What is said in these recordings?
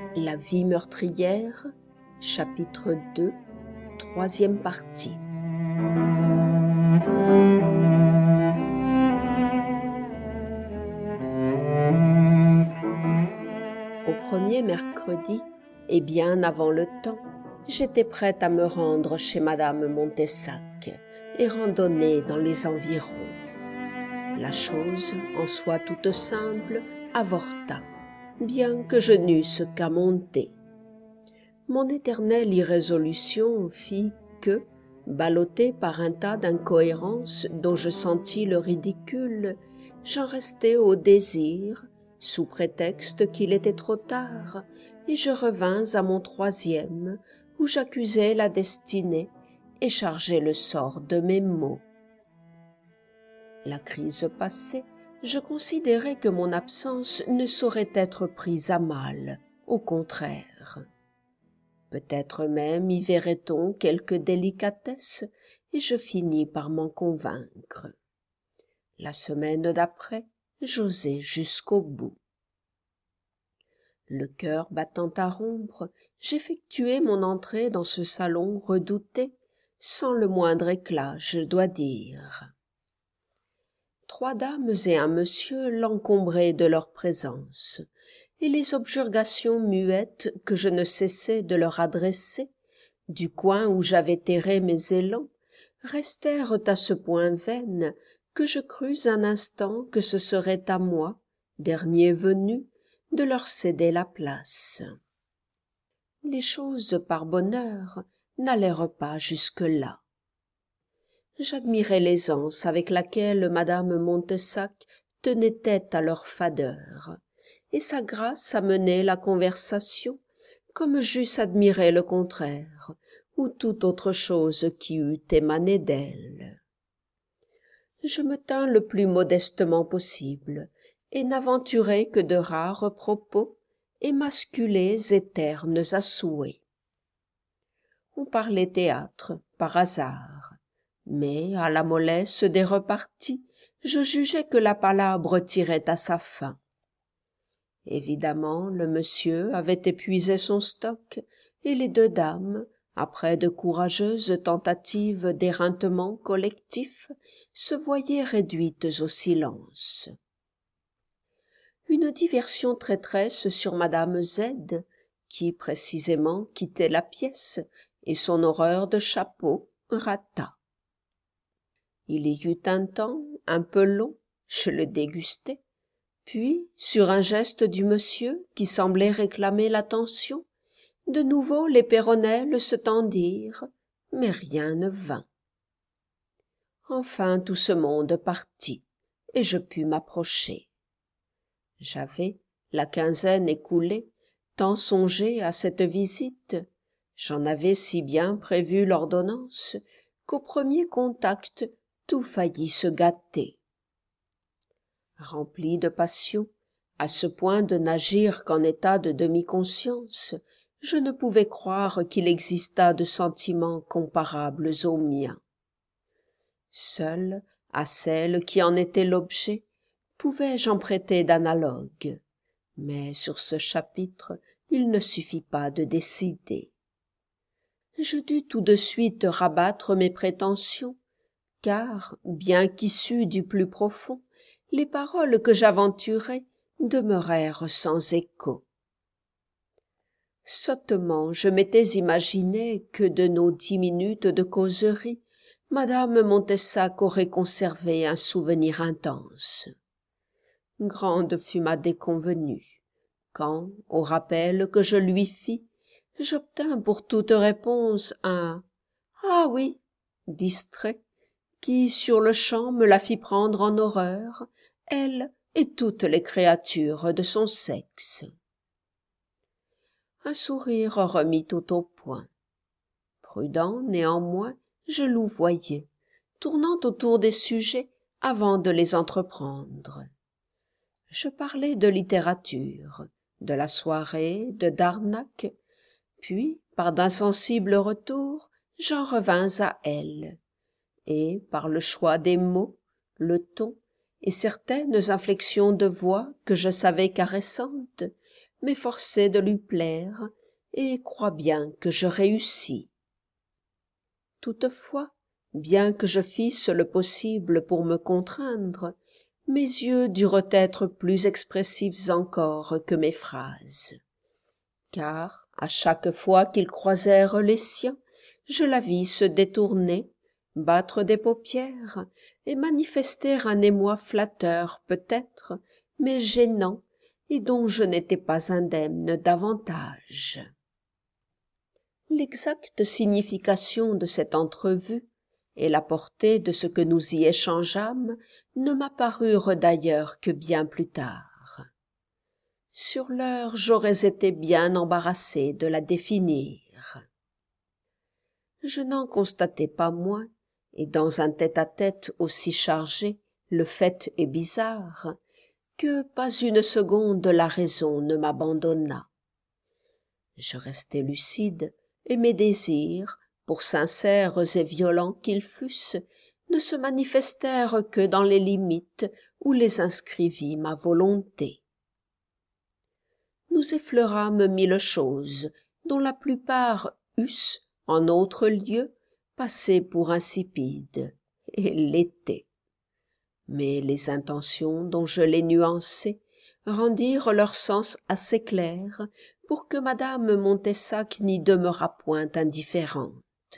La vie meurtrière, chapitre 2, troisième partie. Au premier mercredi, et bien avant le temps, j'étais prête à me rendre chez Madame Montessac et randonner dans les environs. La chose, en soi toute simple, avorta, bien que je n'eusse qu'à monter. Mon éternelle irrésolution fit que, ballottée par un tas d'incohérences dont je sentis le ridicule, j'en restai au désir, sous prétexte qu'il était trop tard, et je revins à mon troisième, où j'accusai la destinée et chargeai le sort de mes maux. La crise passée, je considérai que mon absence ne saurait être prise à mal, au contraire. Peut-être même y verrait-on quelque délicatesse, et je finis par m'en convaincre. La semaine d'après, j'osai jusqu'au bout. Le cœur battant à rompre, j'effectuai mon entrée dans ce salon redouté, sans le moindre éclat, je dois dire. 3 dames et un monsieur l'encombraient de leur présence, et les objurgations muettes que je ne cessais de leur adresser, du coin où j'avais terré mes élans, restèrent à ce point vaines que je crus un instant que ce serait à moi, dernier venu, de leur céder la place. Les choses, par bonheur, n'allèrent pas jusque-là. J'admirais l'aisance avec laquelle Madame Montessac tenait tête à leur fadeur, et sa grâce amenait la conversation, comme j'eusse admiré le contraire, ou toute autre chose qui eût émané d'elle. Je me tins le plus modestement possible, et n'aventurai que de rares propos, émasculés et ternes à souhait. On parlait théâtre, par hasard, mais à la mollesse des reparties, je jugeai que la palabre tirait à sa fin. Évidemment, le monsieur avait épuisé son stock, et les 2 dames, après de courageuses tentatives d'éreintement collectif, se voyaient réduites au silence. Une diversion traîtresse sur Madame Z, qui précisément quittait la pièce, et son horreur de chapeau rata. Il y eut un temps, un peu long, je le dégustai, puis, sur un geste du monsieur qui semblait réclamer l'attention, de nouveau les péronnelles se tendirent, mais rien ne vint. Enfin tout ce monde partit, et je pus m'approcher. J'avais, la quinzaine écoulée, tant songé à cette visite, j'en avais si bien prévu l'ordonnance, qu'au premier contact tout faillit se gâter. Rempli de passion, à ce point de n'agir qu'en état de demi-conscience, je ne pouvais croire qu'il existât de sentiments comparables aux miens. Seul, à celle qui en était l'objet, pouvais-je en prêter d'analogues, mais sur ce chapitre il ne suffit pas de décider. Je dus tout de suite rabattre mes prétentions, car, bien qu'issues du plus profond, les paroles que j'aventurai demeurèrent sans écho. Sottement, je m'étais imaginé que de nos 10 minutes de causerie, Madame Montessac aurait conservé un souvenir intense. Grande fut ma déconvenue, quand, au rappel que je lui fis, j'obtins pour toute réponse un « Ah oui » distrait, qui sur-le-champ me la fit prendre en horreur, elle et toutes les créatures de son sexe. Un sourire remit tout au point. Prudent, néanmoins, je louvoyais, tournant autour des sujets avant de les entreprendre. Je parlais de littérature, de la soirée, de Darnac, puis, par d'insensibles retours, j'en revins à elle, et, par le choix des mots, le ton et certaines inflexions de voix que je savais caressantes, m'efforçai de lui plaire, et crois bien que je réussis. Toutefois, bien que je fisse le possible pour me contraindre, mes yeux durent être plus expressifs encore que mes phrases, car, à chaque fois qu'ils croisèrent les siens, je la vis se détourner, battre des paupières et manifester un émoi flatteur peut-être, mais gênant, et dont je n'étais pas indemne davantage. L'exacte signification de cette entrevue et la portée de ce que nous y échangeâmes ne m'apparurent d'ailleurs que bien plus tard. Sur l'heure, j'aurais été bien embarrassé de la définir. Je n'en constatai pas moins, et dans un tête-à-tête aussi chargé, le fait est bizarre, que pas une seconde la raison ne m'abandonna. Je restai lucide, et mes désirs, pour sincères et violents qu'ils fussent, ne se manifestèrent que dans les limites où les inscrivit ma volonté. Nous effleurâmes 1000 choses, dont la plupart eussent, en autre lieu, passé pour insipides, et l'étaient. Mais les intentions dont je les nuançai rendirent leur sens assez clair pour que madame Montessac n'y demeurât point indifférente.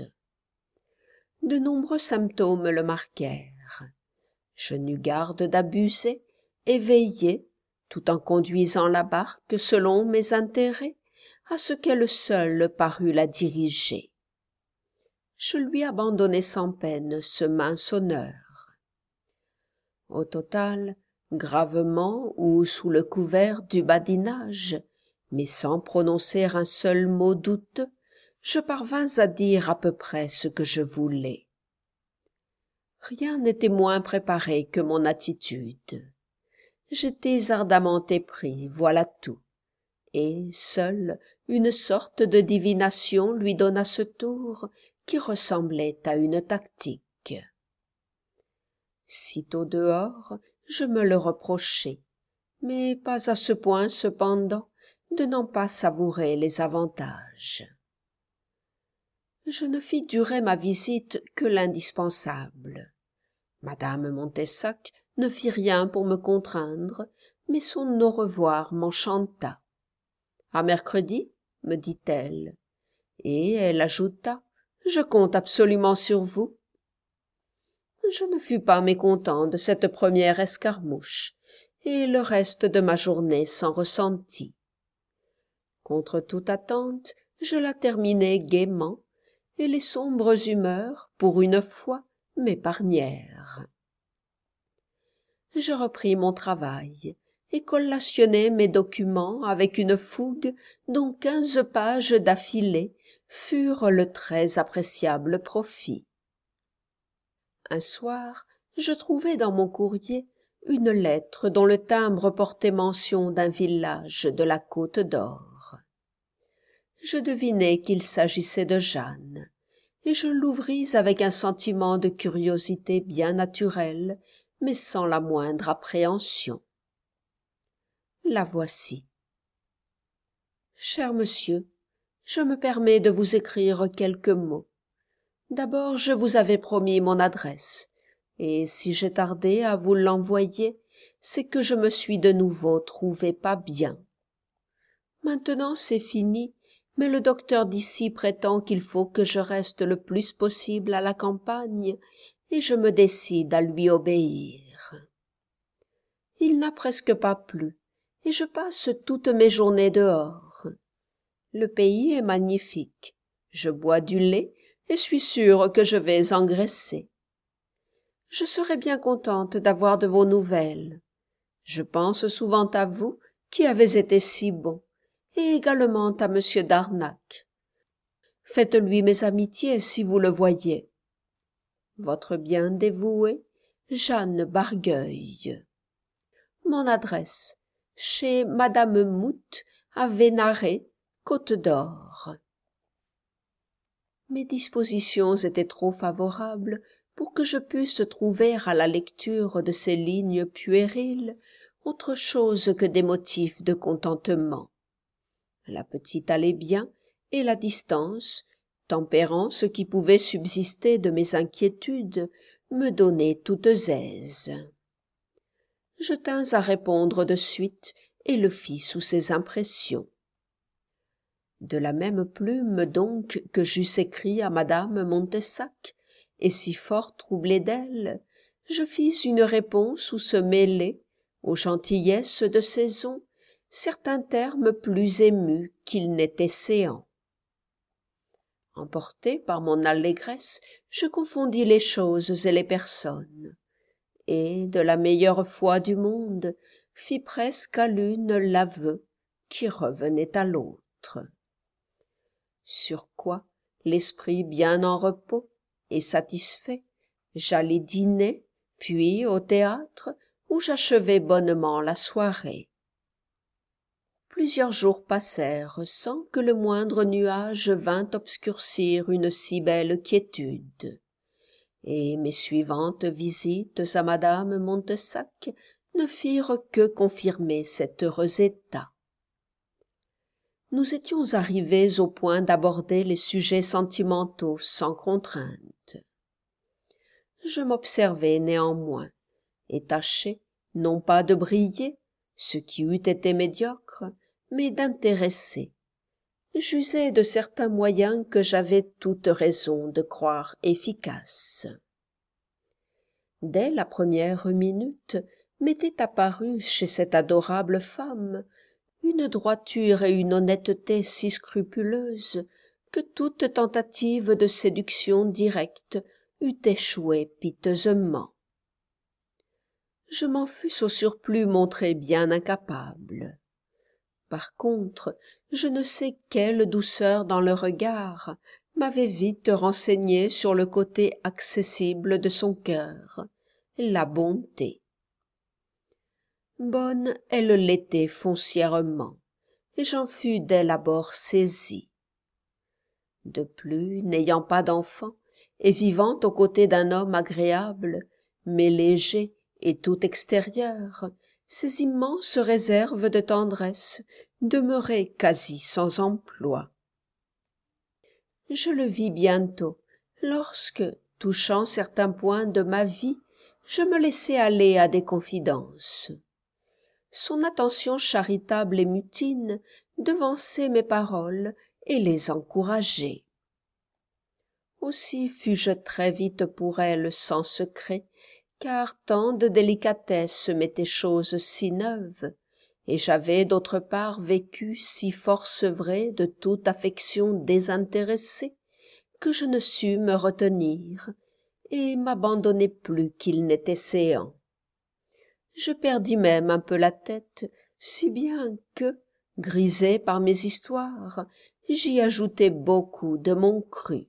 De nombreux symptômes le marquèrent. Je n'eus garde d'abuser et veillai, tout en conduisant la barque selon mes intérêts, à ce qu'elle seule parût la diriger. Je lui abandonnai sans peine ce mince honneur. Au total, gravement ou sous le couvert du badinage, mais sans prononcer un seul mot douteux, je parvins à dire à peu près ce que je voulais. Rien n'était moins préparé que mon attitude. J'étais ardemment épris, voilà tout, et seule une sorte de divination lui donna ce tour qui ressemblait à une tactique. Sitôt dehors, je me le reprochai, mais pas à ce point cependant de n'en pas savourer les avantages. Je ne fis durer ma visite que l'indispensable. Madame Montessac ne fit rien pour me contraindre, mais son au revoir m'enchanta. « À mercredi » me dit-elle, et elle ajouta « Je compte absolument sur vous. » Je ne fus pas mécontent de cette première escarmouche, et le reste de ma journée s'en ressentit. Contre toute attente, je la terminai gaiement, et les sombres humeurs, pour une fois, m'épargnèrent. Je repris mon travail, et collationnai mes documents avec une fougue dont 15 pages d'affilée furent le très appréciable profit. Un soir, je trouvai dans mon courrier une lettre dont le timbre portait mention d'un village de la Côte d'Or. Je devinai qu'il s'agissait de Jeanne, et je l'ouvris avec un sentiment de curiosité bien naturel, mais sans la moindre appréhension. La voici. Cher monsieur, je me permets de vous écrire quelques mots. D'abord, je vous avais promis mon adresse, et si j'ai tardé à vous l'envoyer, c'est que je me suis de nouveau trouvé pas bien. Maintenant, c'est fini, mais le docteur d'ici prétend qu'il faut que je reste le plus possible à la campagne, et je me décide à lui obéir. Il n'a presque pas plu, et je passe toutes mes journées dehors. Le pays est magnifique. Je bois du lait et suis sûre que je vais engraisser. Je serais bien contente d'avoir de vos nouvelles. Je pense souvent à vous, qui avez été si bon, et également à monsieur Darnac. Faites-lui mes amitiés si vous le voyez. Votre bien dévouée, Jeanne Bargueil. Mon adresse, chez madame Mout, à Vénaré, Côte d'Or. Mes dispositions étaient trop favorables pour que je pusse trouver à la lecture de ces lignes puériles autre chose que des motifs de contentement. La petite allait bien, et la distance, tempérant ce qui pouvait subsister de mes inquiétudes, me donnait toutes aises. Je tins à répondre de suite, et le fis sous ces impressions. De la même plume donc que j'eusse écrit à madame Montessac, et si fort troublé d'elle, je fis une réponse où se mêlaient, aux gentillesses de saison, certains termes plus émus qu'ils n'étaient séants. Emporté par mon allégresse, je confondis les choses et les personnes, et, de la meilleure foi du monde, fis presque à l'une l'aveu qui revenait à l'autre. Sur quoi, l'esprit bien en repos et satisfait, j'allai dîner, puis au théâtre, où j'achevai bonnement la soirée. Plusieurs jours passèrent sans que le moindre nuage vînt obscurcir une si belle quiétude, et mes suivantes visites à madame Montessac ne firent que confirmer cet heureux état. Nous étions arrivés au point d'aborder les sujets sentimentaux sans contrainte. Je m'observai néanmoins, et tâchai, non pas de briller, ce qui eût été médiocre, mais d'intéresser. J'usai de certains moyens que j'avais toute raison de croire efficaces. Dès la première minute, m'était apparue chez cette adorable femme une droiture et une honnêteté si scrupuleuses que toute tentative de séduction directe eût échoué piteusement. Je m'en fusse au surplus montré bien incapable. Par contre, je ne sais quelle douceur dans le regard m'avait vite renseigné sur le côté accessible de son cœur, la bonté. Bonne, elle l'était foncièrement, et j'en fus dès l'abord saisi. De plus, n'ayant pas d'enfant, et vivant aux côtés d'un homme agréable, mais léger et tout extérieur, ces immenses réserves de tendresse demeuraient quasi sans emploi. Je le vis bientôt, lorsque, touchant certains points de ma vie, je me laissai aller à des confidences. Son attention charitable et mutine devançait mes paroles et les encourageait. Aussi fus-je très vite pour elle sans secret, car tant de délicatesse m'était chose si neuve, et j'avais d'autre part vécu si fort sevré de toute affection désintéressée, que je ne sus me retenir, et m'abandonnai plus qu'il n'était séant. Je perdis même un peu la tête, si bien que, grisé par mes histoires, j'y ajoutai beaucoup de mon cru.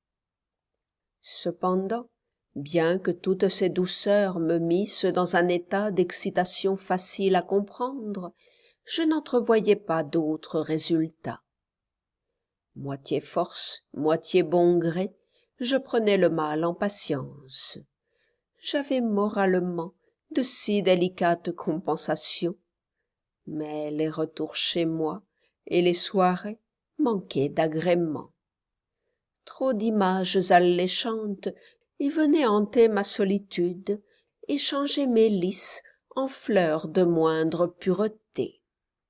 Cependant, bien que toutes ces douceurs me missent dans un état d'excitation facile à comprendre, je n'entrevoyais pas d'autre résultat. Moitié force, moitié bon gré, je prenais le mal en patience. J'avais moralement de si délicates compensations, mais les retours chez moi et les soirées manquaient d'agrément. Trop d'images alléchantes y venaient hanter ma solitude et changer mes lys en fleurs de moindre pureté.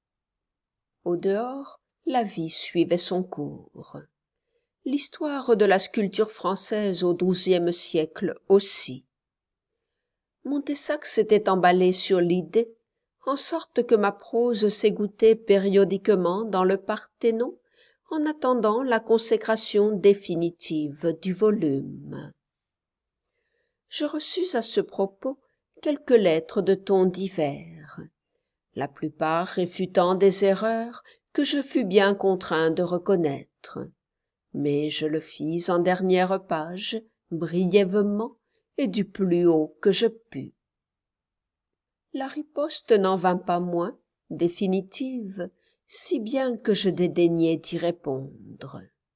Au dehors, la vie suivait son cours. L'histoire de la sculpture française au XIIe siècle aussi. Montessac s'était emballé sur l'idée, en sorte que ma prose s'égouttait périodiquement dans le Parthénon, en attendant la consécration définitive du volume. Je reçus à ce propos quelques lettres de tons divers, la plupart réfutant des erreurs que je fus bien contraint de reconnaître, mais je le fis en dernière page, brièvement, et du plus haut que je pus. La riposte n'en vint pas moins définitive, si bien que je dédaignai d'y répondre.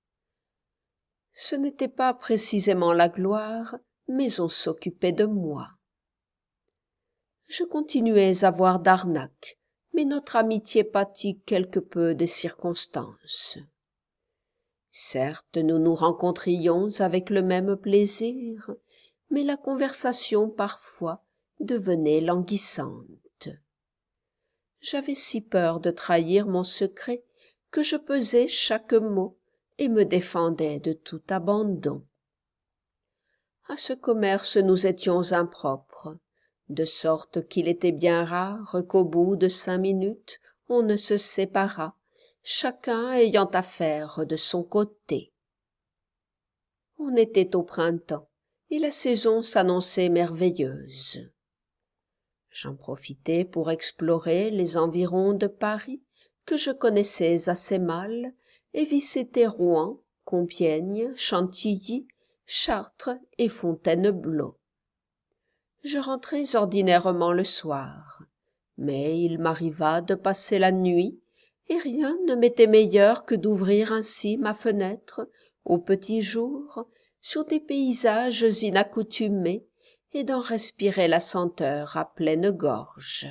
Ce n'était pas précisément la gloire, mais on s'occupait de moi. Je continuais à voir d'arnaque, mais notre amitié pâtit quelque peu des circonstances. Certes, nous nous rencontrions avec le même plaisir, mais la conversation parfois devenait languissante. J'avais si peur de trahir mon secret que je pesais chaque mot et me défendais de tout abandon. À ce commerce nous étions impropres, de sorte qu'il était bien rare qu'au bout de 5 minutes on ne se séparât, chacun ayant affaire de son côté. On était au printemps, et la saison s'annonçait merveilleuse. J'en profitai pour explorer les environs de Paris, que je connaissais assez mal, et visiter Rouen, Compiègne, Chantilly, Chartres et Fontainebleau. Je rentrais ordinairement le soir, mais il m'arriva de passer la nuit, et rien ne m'était meilleur que d'ouvrir ainsi ma fenêtre, au petit jour, sur des paysages inaccoutumés, et d'en respirer la senteur à pleine gorge.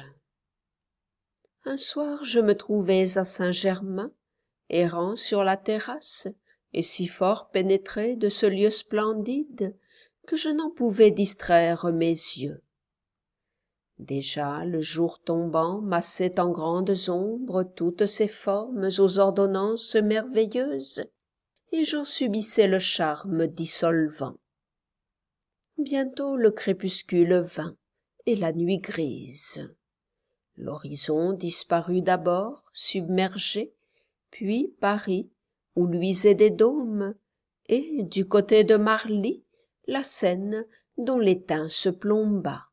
Un soir je me trouvais à Saint-Germain, errant sur la terrasse, et si fort pénétré de ce lieu splendide que je n'en pouvais distraire mes yeux. Déjà le jour tombant massait en grandes ombres toutes ces formes aux ordonnances merveilleuses, et j'en subissais le charme dissolvant. Bientôt le crépuscule vint, et la nuit grise. L'horizon disparut d'abord, submergé, puis Paris, où luisaient des dômes, et, du côté de Marly, la Seine, dont l'étain se plomba.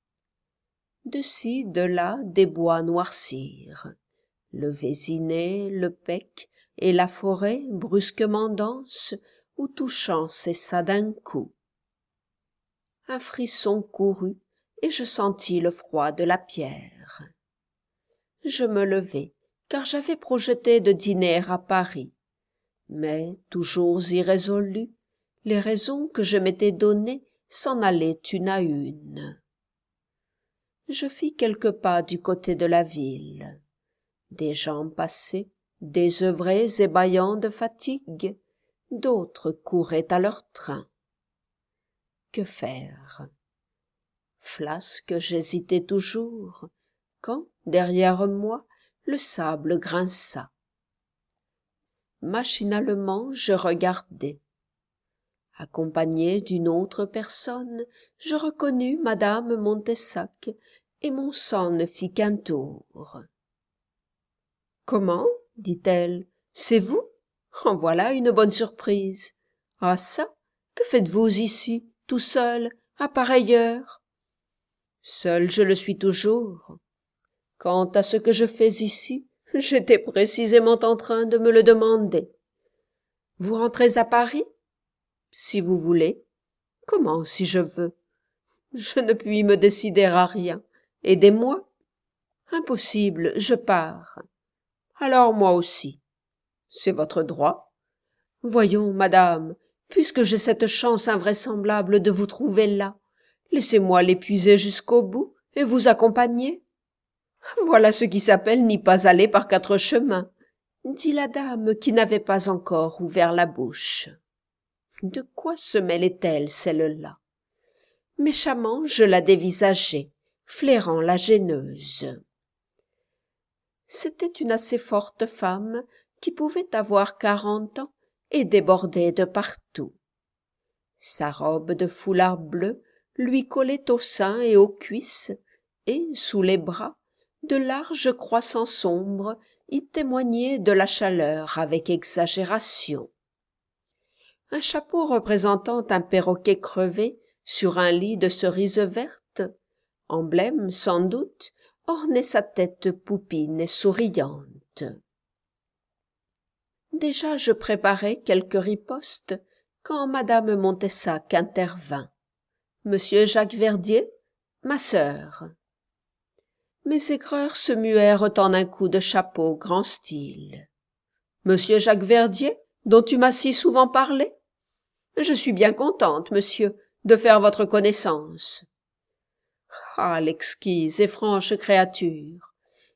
De ci, de là, des bois noircirent. Le Vésinet, le Pec, et la forêt, brusquement dense, où tout chant cessa d'un coup. Un frisson courut, et je sentis le froid de la pierre. Je me levai, car j'avais projeté de dîner à Paris. Mais, toujours irrésolu, les raisons que je m'étais données s'en allaient une à une. Je fis quelques pas du côté de la ville. Des gens passaient, désœuvrés et bâillant de fatigue, d'autres couraient à leur train. Que faire? Flasque, j'hésitais toujours, quand, derrière moi, le sable grinça. Machinalement, je regardai. Accompagnée d'une autre personne, je reconnus madame Montessac, et mon sang ne fit qu'un tour. « Comment ?» dit-elle. « C'est vous ? En voilà une bonne surprise. Ah ça, que faites-vous ici, tout seul, à pareille heure ?»« Seul je le suis toujours. Quant à ce que je fais ici, j'étais précisément en train de me le demander. Vous rentrez à Paris ? Si vous voulez. Comment, si je veux? Je ne puis me décider à rien. Aidez-moi. Impossible, je pars. Alors moi aussi. C'est votre droit. Voyons, madame, puisque j'ai cette chance invraisemblable de vous trouver là, laissez-moi l'épuiser jusqu'au bout et vous accompagner. Voilà ce qui s'appelle n'y pas aller par 4 chemins, dit la dame qui n'avait pas encore ouvert la bouche. De quoi se mêlait-elle, celle-là? Méchamment, je la dévisageai, flairant la gêneuse. C'était une assez forte femme qui pouvait avoir 40 ans et débordait de partout. Sa robe de foulard bleu lui collait aux seins et aux cuisses, et, sous les bras, de larges croissants sombres y témoignaient de la chaleur avec exagération. Un chapeau représentant un perroquet crevé sur un lit de cerises vertes, emblème sans doute, ornait sa tête poupine et souriante. Déjà je préparais quelques ripostes quand madame Montessac intervint. « Monsieur Jacques Verdier, ma sœur. » Mes aigreurs se muèrent en un coup de chapeau grand style. « Monsieur Jacques Verdier, dont tu m'as si souvent parlé? Je suis bien contente, monsieur, de faire votre connaissance. » Ah, l'exquise et franche créature!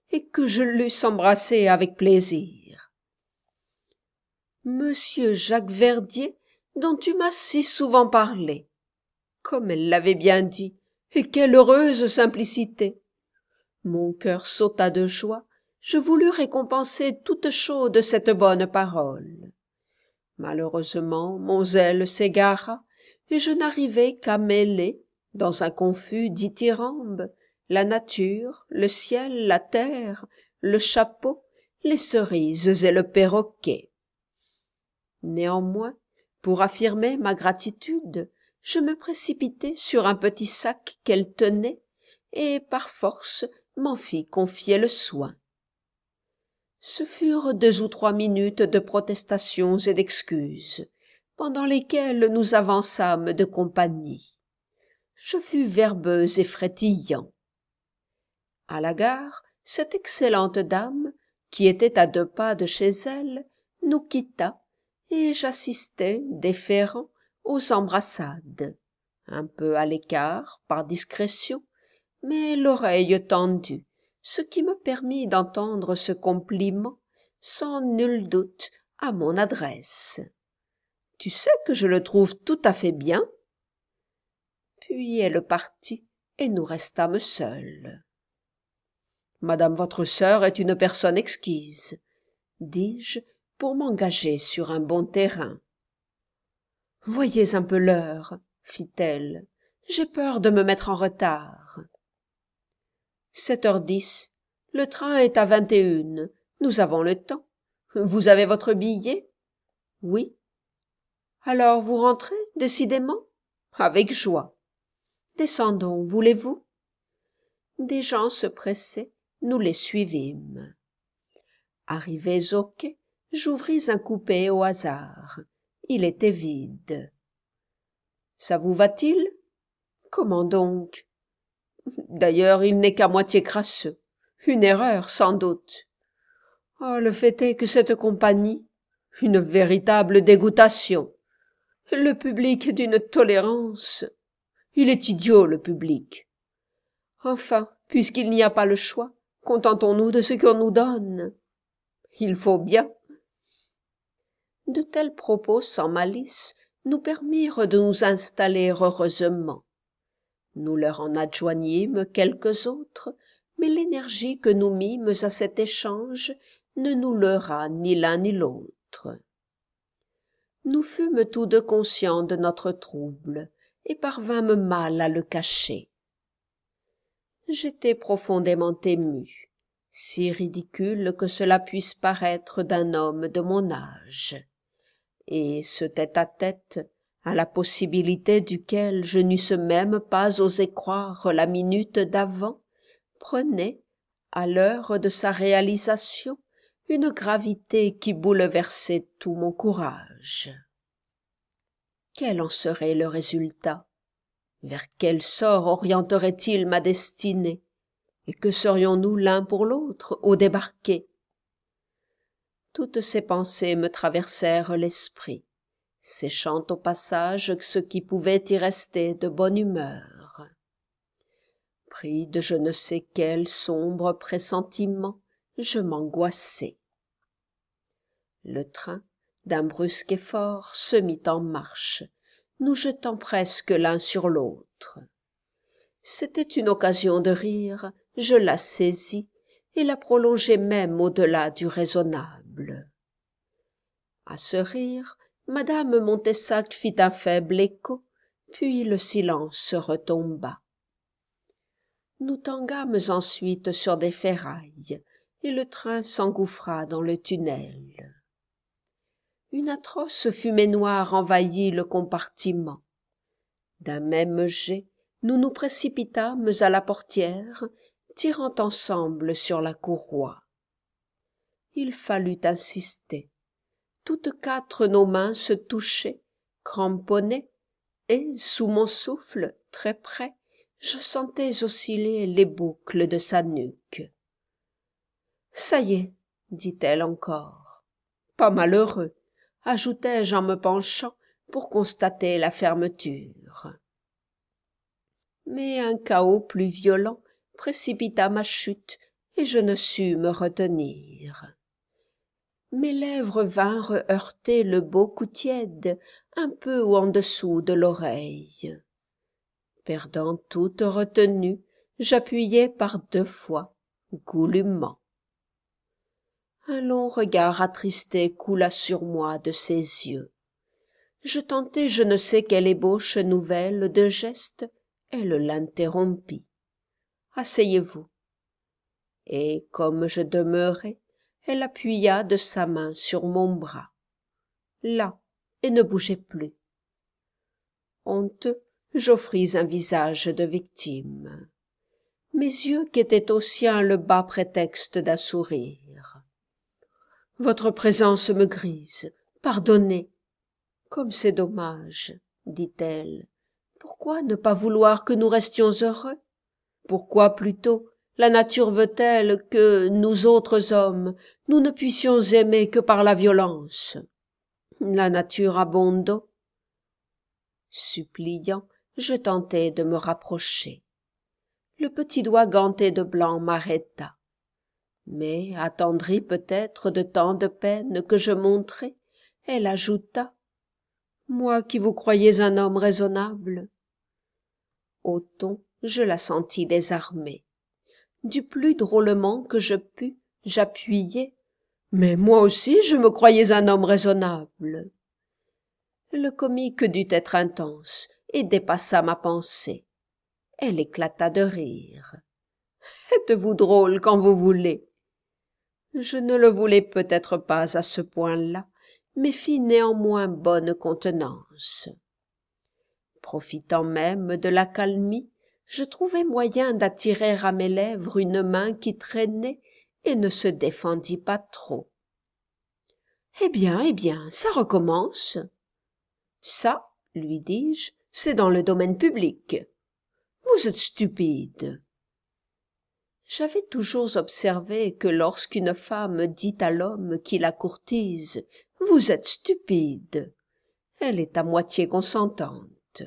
et que je l'eusse embrassé avec plaisir. Monsieur Jacques Verdier, dont tu m'as si souvent parlé. Comme elle l'avait bien dit, et quelle heureuse simplicité! Mon cœur sauta de joie, je voulus récompenser toute chaude cette bonne parole. Malheureusement, mon zèle s'égara, et je n'arrivai qu'à mêler, dans un confus dithyrambe, la nature, le ciel, la terre, le chapeau, les cerises et le perroquet. Néanmoins, pour affirmer ma gratitude, je me précipitai sur un petit sac qu'elle tenait, et par force m'en fis confier le soin. Ce furent 2 ou 3 minutes de protestations et d'excuses, pendant lesquelles nous avançâmes de compagnie. Je fus verbeux et frétillant. À la gare, cette excellente dame, qui était à 2 pas de chez elle, nous quitta, et j'assistai, déférent, aux embrassades, un peu à l'écart, par discrétion, mais l'oreille tendue, ce qui me permit d'entendre ce compliment, sans nul doute, à mon adresse. « Tu sais que je le trouve tout à fait bien ?» Puis elle partit, et nous restâmes seuls. « Madame votre sœur est une personne exquise, » dis-je, pour m'engager sur un bon terrain. « Voyez un peu l'heure, » fit-elle, « j'ai peur de me mettre en retard. » 7h10, le train est à 21, nous avons le temps. Vous avez votre billet? Oui. Alors vous rentrez, décidément? Avec joie. Descendons, voulez-vous? Des gens se pressaient, nous les suivîmes. Arrivés au quai, j'ouvris un coupé au hasard. Il était vide. Ça vous va-t-il? Comment donc? D'ailleurs, il n'est qu'à moitié crasseux. Une erreur, sans doute. Oh, le fait est que cette compagnie, une véritable dégoûtation. Le public d'une tolérance. Il est idiot, le public. Enfin, puisqu'il n'y a pas le choix, contentons-nous de ce qu'on nous donne. Il faut bien. De tels propos sans malice nous permirent de nous installer heureusement. Nous leur en adjoignîmes quelques autres, mais l'énergie que nous mîmes à cet échange ne nous leurra ni l'un ni l'autre. Nous fûmes tous 2 conscients de notre trouble, et parvînmes mal à le cacher. J'étais profondément ému, si ridicule que cela puisse paraître d'un homme de mon âge, et ce tête-à-tête, à la possibilité duquel je n'eusse même pas osé croire la minute d'avant, prenait, à l'heure de sa réalisation, une gravité qui bouleversait tout mon courage. Quel en serait le résultat? Vers quel sort orienterait-il ma destinée? Et que serions-nous l'un pour l'autre au débarquer? Toutes ces pensées me traversèrent l'esprit, séchant au passage ce qui pouvait y rester de bonne humeur. Pris de je ne sais quel sombre pressentiment, je m'angoissai. Le train, d'un brusque effort, se mit en marche, nous jetant presque l'un sur l'autre. C'était une occasion de rire, je la saisis, et la prolongeai même au-delà du raisonnable. À ce rire, madame Montessac fit un faible écho, puis le silence retomba. Nous tanguâmes ensuite sur des ferrailles, et le train s'engouffra dans le tunnel. Une atroce fumée noire envahit le compartiment. D'un même jet, nous nous précipitâmes à la portière, tirant ensemble sur la courroie. Il fallut insister. Toutes 4 nos mains se touchaient, cramponnées, et, sous mon souffle, très près, je sentais osciller les boucles de sa nuque. « Ça y est, dit-elle encore. Pas malheureux, ajoutai-je en me penchant pour constater la fermeture. Mais un chaos plus violent précipita ma chute et je ne sus me retenir. Mes lèvres vinrent heurter le beau cou tiède, un peu en dessous de l'oreille. Perdant toute retenue, j'appuyai par 2 fois, goulûment. Un long regard attristé coula sur moi de ses yeux. Je tentai je ne sais quelle ébauche nouvelle de geste, elle l'interrompit. « Asseyez-vous. » Et comme je demeurais, elle appuya de sa main sur mon bras. Là, et ne bougeait plus. Honteux, j'offris un visage de victime. Mes yeux qu'étaient aux siens le bas prétexte d'un sourire. « Votre présence me grise. Pardonnez. »« Comme c'est dommage, » dit-elle. « Pourquoi ne pas vouloir que nous restions heureux? Pourquoi plutôt la nature veut-elle que, nous autres hommes, nous ne puissions aimer que par la violence? La nature a bon dos. » Suppliant, je tentai de me rapprocher. Le petit doigt ganté de blanc m'arrêta. Mais, attendrie peut-être de tant de peine que je montrais, elle ajouta: « Moi qui vous croyais un homme raisonnable. » Au ton, je la sentis désarmée. Du plus drôlement que je pus, j'appuyai: « Mais moi aussi je me croyais un homme raisonnable. » Le comique dut être intense et dépassa ma pensée. Elle éclata de rire. « Êtes-vous drôle quand vous voulez? » Je ne le voulais peut-être pas à ce point-là, mais fis néanmoins bonne contenance. Profitant même de l'accalmie, je trouvai moyen d'attirer à mes lèvres une main qui traînait et ne se défendit pas trop. « Eh bien, ça recommence. »« Ça, lui dis-je, c'est dans le domaine public. Vous êtes stupide. » J'avais toujours observé que lorsqu'une femme dit à l'homme qui la courtise « Vous êtes stupide », elle est à moitié consentante.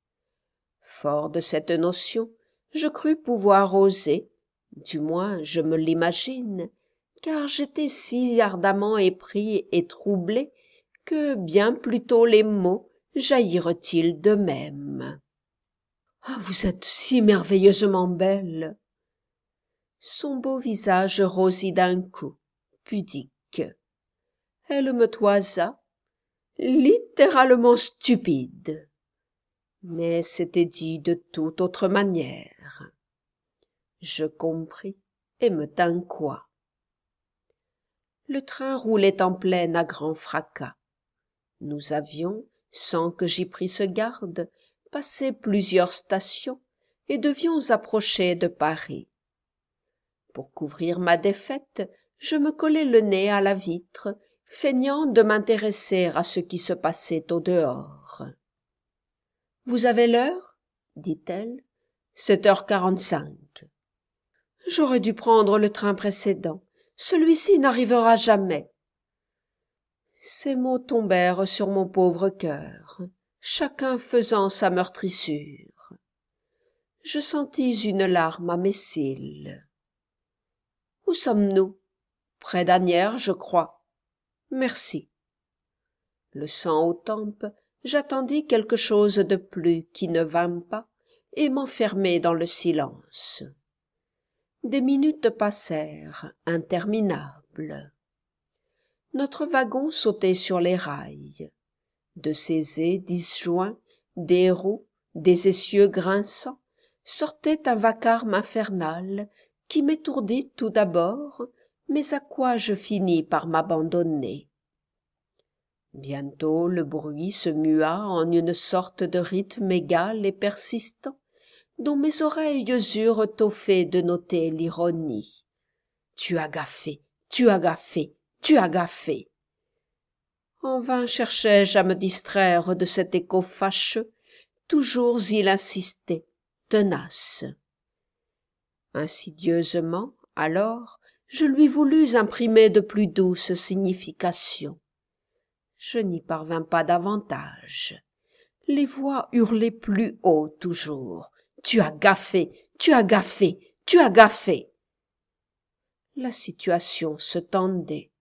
Fort de cette notion, je crus pouvoir oser, du moins je me l'imagine, car j'étais si ardemment épris et troublé que bien plutôt les mots jaillirent-ils d'eux-mêmes. « Ah, vous êtes si merveilleusement belle !» Son beau visage rosit d'un coup, pudique. Elle me toisa, littéralement stupide. Mais c'était dit de toute autre manière. Je compris et me tins coi. Le train roulait en plaine à grand fracas. Nous avions, sans que j'y prisse garde, passé plusieurs stations et devions approcher de Paris. Pour couvrir ma défaite, je me collai le nez à la vitre, feignant de m'intéresser à ce qui se passait au dehors. « Vous avez l'heure ?» dit-elle. « 7h45. » J'aurais dû prendre le train précédent. Celui-ci n'arrivera jamais. Ces mots tombèrent sur mon pauvre cœur, chacun faisant sa meurtrissure. Je sentis une larme à mes cils. Où sommes-nous? Près d'Asnières, je crois. Merci. Le sang aux tempes, j'attendis quelque chose de plus qui ne vint pas et m'enfermai dans le silence. Des minutes passèrent, interminables. Notre wagon sautait sur les rails. De ses ais disjoints, des roues, des essieux grinçants, sortait un vacarme infernal qui m'étourdit tout d'abord, mais à quoi je finis par m'abandonner. Bientôt le bruit se mua en une sorte de rythme égal et persistant, dont mes oreilles eurent au fait de noter l'ironie. « Tu as gaffé, tu as gaffé, tu as gaffé !» En vain cherchai-je à me distraire de cet écho fâcheux, toujours il insistait, tenace. Insidieusement, alors, je lui voulus imprimer de plus douces significations. Je n'y parvins pas davantage. Les voix hurlaient plus haut toujours. « Tu as gaffé, tu as gaffé, tu as gaffé !» La situation se tendait.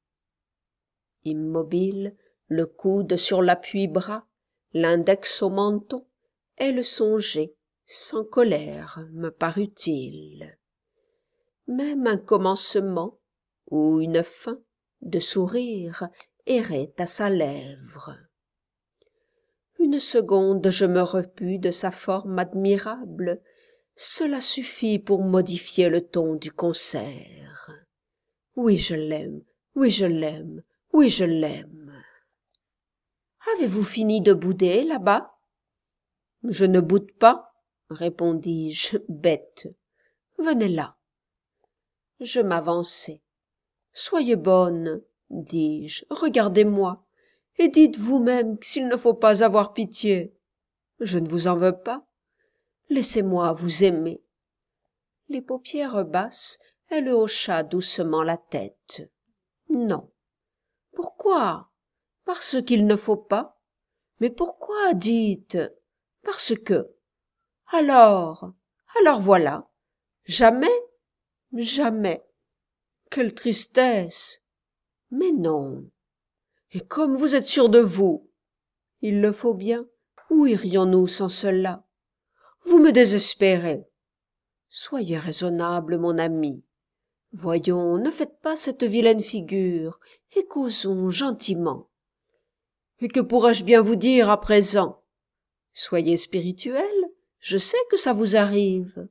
Immobile, le coude sur l'appui-bras, l'index au menton, elle songeait, sans colère, me parut-il. Même un commencement, ou une fin, de sourire, errait à sa lèvre. Une seconde je me repus de sa forme admirable, cela suffit pour modifier le ton du concert. Oui, je l'aime, oui, je l'aime, oui, je l'aime. Avez-vous fini de bouder là-bas? Je ne boude pas, répondis-je, bête. Venez là. Je m'avançai. Soyez bonne, dis-je, regardez-moi, et dites vous-même s'il ne faut pas avoir pitié. Je ne vous en veux pas. Laissez-moi vous aimer. Les paupières basses, elle hocha doucement la tête. Non. Pourquoi? Parce qu'il ne faut pas. Mais pourquoi, dites? Parce que. Alors voilà. Jamais? Jamais. Quelle tristesse. Mais non. Et comme vous êtes sûr de vous. Il le faut bien. Où irions-nous sans cela? Vous me désespérez. Soyez raisonnable, mon ami. Voyons, ne faites pas cette vilaine figure, et causons gentiment. Et que pourrais-je bien vous dire à présent? Soyez spirituel, je sais que ça vous arrive.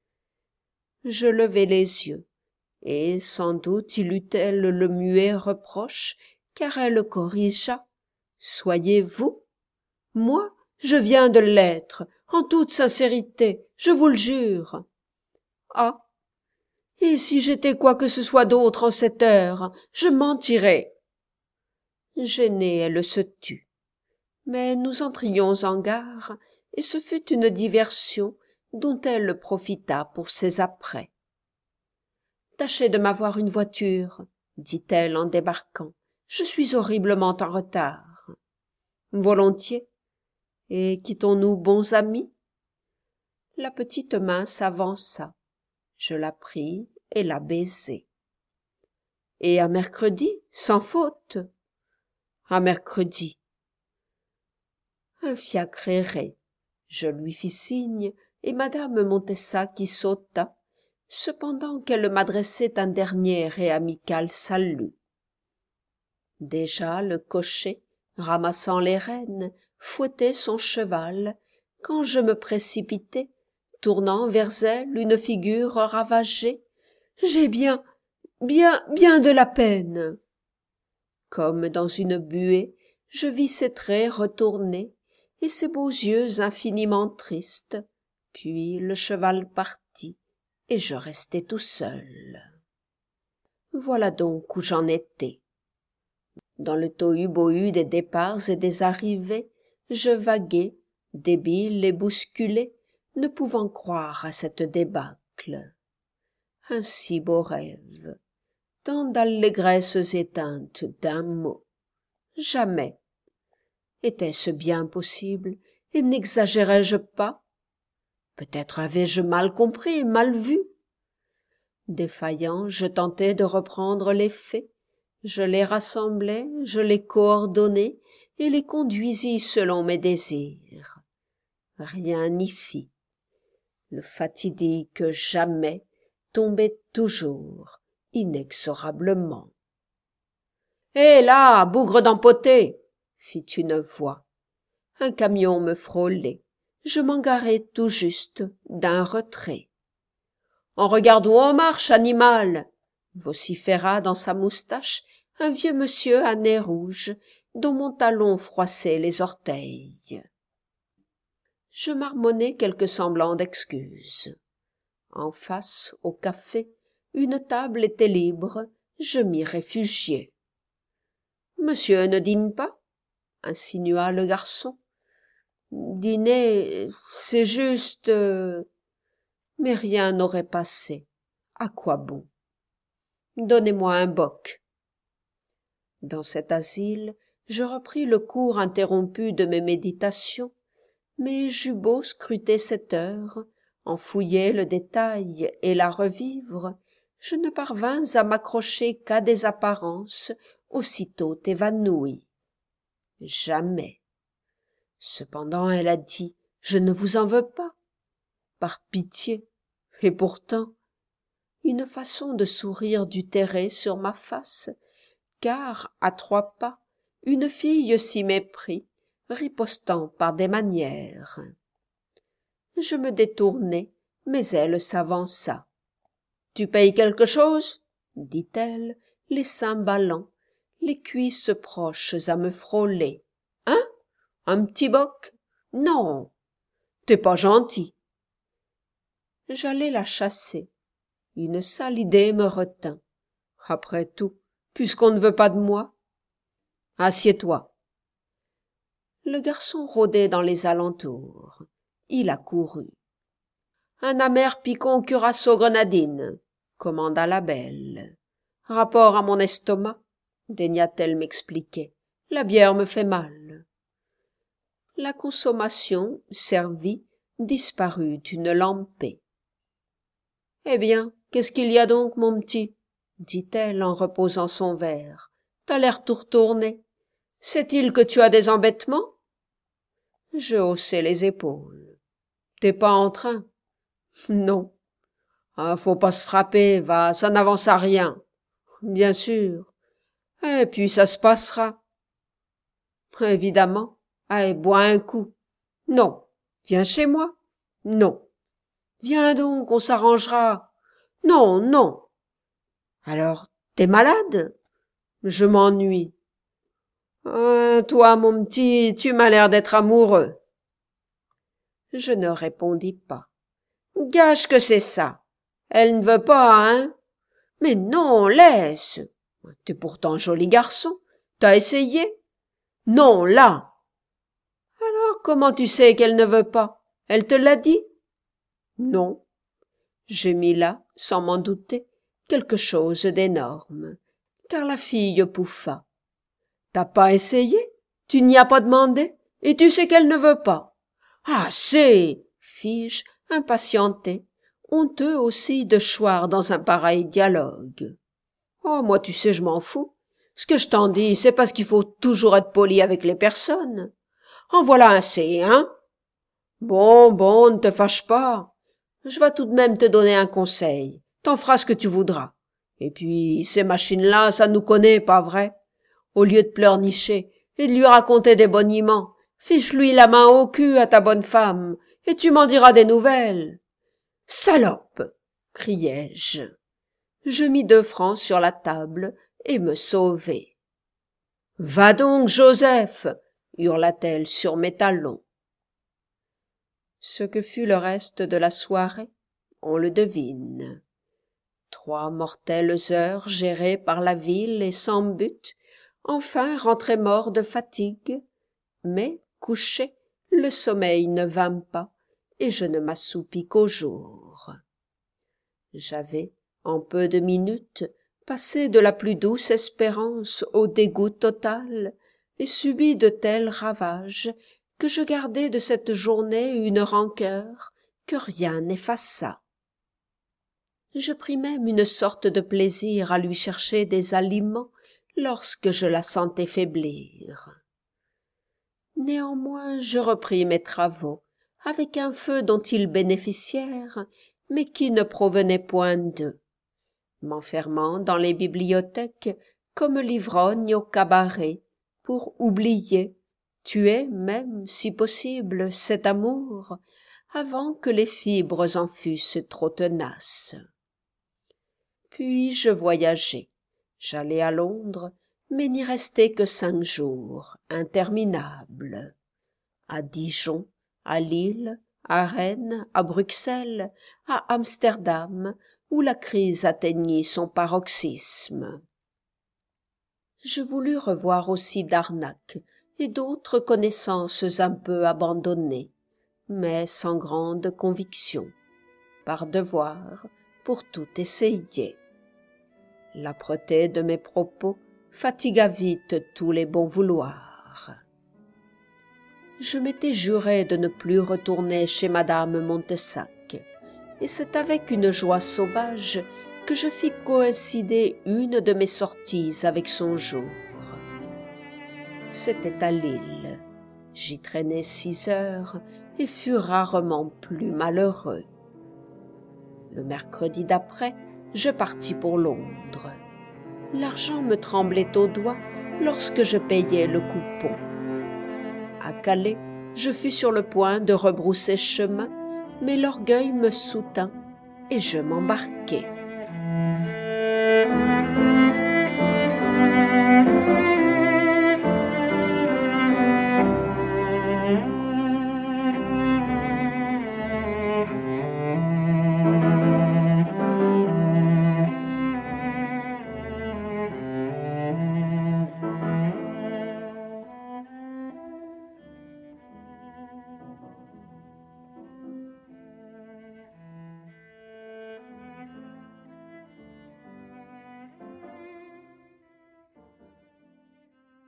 Je levai les yeux, et sans doute y eut-elle le muet reproche, car elle corrigea. Soyez vous? Moi, je viens de l'être, en toute sincérité, je vous le jure. Ah! Et si j'étais quoi que ce soit d'autre en cette heure, je mentirais. Gênée, elle se tut. Mais nous entrions en gare, et ce fut une diversion dont elle profita pour ses apprêts. Tâchez de m'avoir une voiture, dit-elle en débarquant. Je suis horriblement en retard. Volontiers. Et quittons-nous bons amis? La petite main s'avança. Je la pris et la baisai. Et à mercredi, sans faute. À mercredi. Un fiacre errait. Je lui fis signe, et madame Montessa qui sauta, cependant qu'elle m'adressait un dernier et amical salut. Déjà le cocher, ramassant les rênes, fouettait son cheval, quand je me précipitai, tournant vers elle une figure ravagée. J'ai bien de la peine. Comme dans une buée, je vis ses traits retournés, et ses beaux yeux infiniment tristes, puis le cheval partit, et je restai tout seul. Voilà donc où j'en étais. Dans le tohu-bohu des départs et des arrivées, je vaguai, débile et bousculé, ne pouvant croire à cette débâcle. Un si beau rêve, tant d'allégresses éteintes d'un mot. Jamais. Était-ce bien possible, et n'exagérais-je pas? Peut-être avais-je mal compris, mal vu. Défaillant, je tentai de reprendre les faits, je les rassemblai, je les coordonnai, et les conduisis selon mes désirs. Rien n'y fit. Le fatidique jamais tombait toujours, inexorablement. « Hé là, bougre d'empoté !» fit une voix. Un camion me frôlait. Je m'en garai tout juste d'un retrait. « En regarde où on marche, animal !» vociféra dans sa moustache un vieux monsieur à nez rouge, dont mon talon froissait les orteils. Je marmonnai quelque semblant d'excuse. En face, au café, une table était libre, je m'y réfugiai. « Monsieur ne dîne pas ?» insinua le garçon. « Dîner, c'est juste… » Mais rien n'aurait passé. À quoi bon? Donnez-moi un boc. Dans cet asile, je repris le cours interrompu de mes méditations, mais j'eus beau scruter cette heure, en fouiller le détail et la revivre, je ne parvins à m'accrocher qu'à des apparences aussitôt évanouies. Jamais. Cependant, elle a dit, je ne vous en veux pas. Par pitié. Et pourtant, une façon de sourire dut terrer sur ma face, car, à 3 pas, une fille s'y méprit, ripostant par des manières. Je me détournai, mais elle s'avança. « Tu payes quelque chose ?» dit-elle, les seins ballants, les cuisses proches à me frôler. « Hein? Un petit boc? Non, t'es pas gentil. » J'allais la chasser. Une sale idée me retint. Après tout, puisqu'on ne veut pas de moi. Assieds-toi. Le garçon rôdait dans les alentours. Il accourut. Un amer picon curaçao grenadine, commanda la belle. Rapport à mon estomac, daigna-t-elle m'expliquer. La bière me fait mal. La consommation, servie, disparut d'une lampée. Eh bien, qu'est-ce qu'il y a donc, mon petit? dit-elle en reposant son verre. T'as l'air tout retourné. C'est-il que tu as des embêtements? Je haussai les épaules. T'es pas en train? Non. Ah, faut pas se frapper, va, ça n'avance à rien. Bien sûr. Et puis ça se passera. Évidemment. Allez, bois un coup. Non. Viens chez moi. Non. Viens donc, on s'arrangera. Non, non. Alors, t'es malade? Je m'ennuie. Toi, mon petit, tu m'as l'air d'être amoureux. Je ne répondis pas. Gâche que c'est ça. Elle ne veut pas, hein? Mais non, laisse. T'es pourtant joli garçon. T'as essayé? Non, là. Alors, comment tu sais qu'elle ne veut pas? Elle te l'a dit? Non. J'ai mis là, sans m'en douter, quelque chose d'énorme, car la fille pouffa. T'as pas essayé? Tu n'y as pas demandé? Et tu sais qu'elle ne veut pas? Ah, c'est, fis-je, impatienté, honteux aussi de choir dans un pareil dialogue. Oh, moi, tu sais, je m'en fous. Ce que je t'en dis, c'est parce qu'il faut toujours être poli avec les personnes. En voilà un c'est, hein? Bon, ne te fâche pas. Je vais tout de même te donner un conseil. T'en feras ce que tu voudras. Et puis, ces machines-là, ça nous connaît, pas vrai? Au lieu de pleurnicher et de lui raconter des boniments, fiche-lui la main au cul à ta bonne femme, et tu m'en diras des nouvelles. Salope! criai-je. Je mis 2 francs sur la table et me sauvai. Va donc, Joseph! hurla-t-elle sur mes talons. Ce que fut le reste de la soirée, on le devine. 3 mortelles heures gérées par la ville et sans but, enfin rentrai mort de fatigue, mais, couché, le sommeil ne vint pas, et je ne m'assoupis qu'au jour. J'avais, en peu de minutes, passé de la plus douce espérance au dégoût total, et subi de tels ravages que je gardai de cette journée une rancœur que rien n'effaça. Je pris même une sorte de plaisir à lui chercher des aliments lorsque je la sentais faiblir. Néanmoins, je repris mes travaux, avec un feu dont ils bénéficièrent, mais qui ne provenait point d'eux, m'enfermant dans les bibliothèques comme l'ivrogne au cabaret, pour oublier, tuer même, si possible, cet amour, avant que les fibres en fussent trop tenaces. Puis je voyageai. J'allai à Londres, mais n'y restai que 5 jours, interminables. À Dijon, à Lille, à Rennes, à Bruxelles, à Amsterdam, où la crise atteignit son paroxysme. Je voulus revoir aussi Darnac et d'autres connaissances un peu abandonnées, mais sans grande conviction, par devoir, pour tout essayer. L'âpreté de mes propos fatigua vite tous les bons vouloirs. Je m'étais juré de ne plus retourner chez madame Montessac, et c'est avec une joie sauvage que je fis coïncider une de mes sorties avec son jour. C'était à Lille. J'y traînai 6 heures et fus rarement plus malheureux. Le mercredi d'après, je partis pour Londres. L'argent me tremblait aux doigts lorsque je payai le coupon. À Calais, je fus sur le point de rebrousser chemin, mais l'orgueil me soutint et je m'embarquai.